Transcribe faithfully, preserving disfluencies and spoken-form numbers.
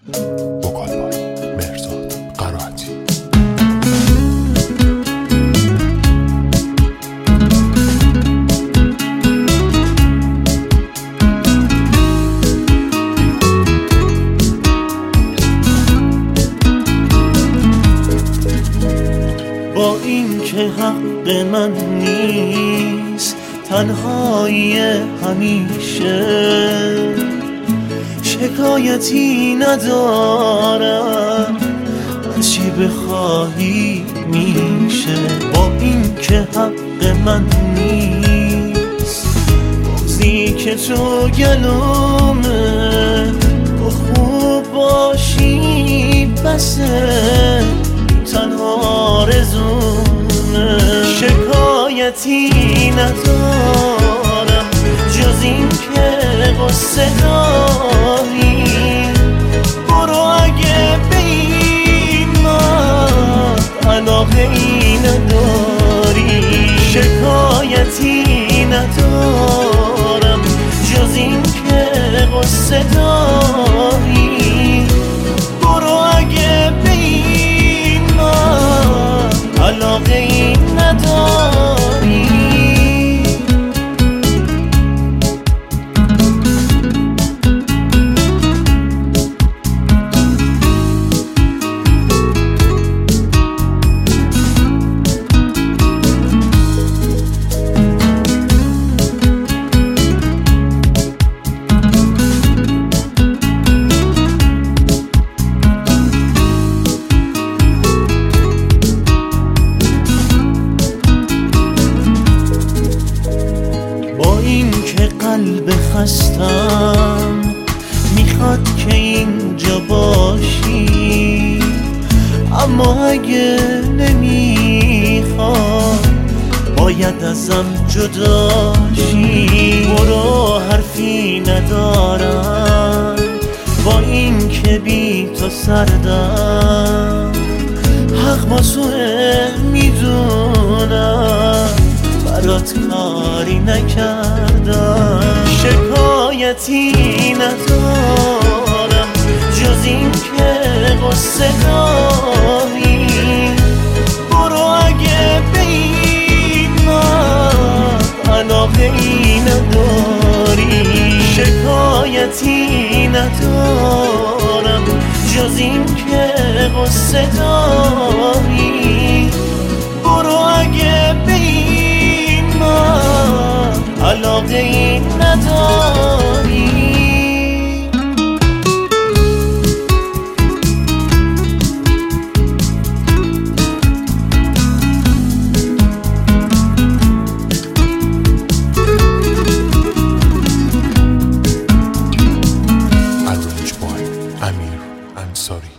وکال بای مهرزاد قرائتی. با این که حق من نیست تنهایی همیشه، شکایتی ندارم از چی بخواهی میشه. با این که حق من نیست بغضی که تو گلومه، تو خوب باشی بسه تنها آرزومه. شکایتی ندارم جز این که قصه داری، برو اگه به این من علاقه ای نداری. شکایتی ندارم جز این که قصه داری، برو اگه به این من علاقه ای نداری. قلب خستم میخواد که اینجا باشی، اما اگه نمیخواد باید ازم جداشی. برو حرفی ندارم با این که بی تو سردم، حق با توه میدونم برات کاری نکردم. شکایتی ندارم جز این که قصه داری، برو اگه به این من علاقه ای نداری. شکایتی ندارم جز این که قصه داری، برو اگه به این من علاقه ای نداری. Arranged by Amir Ansari.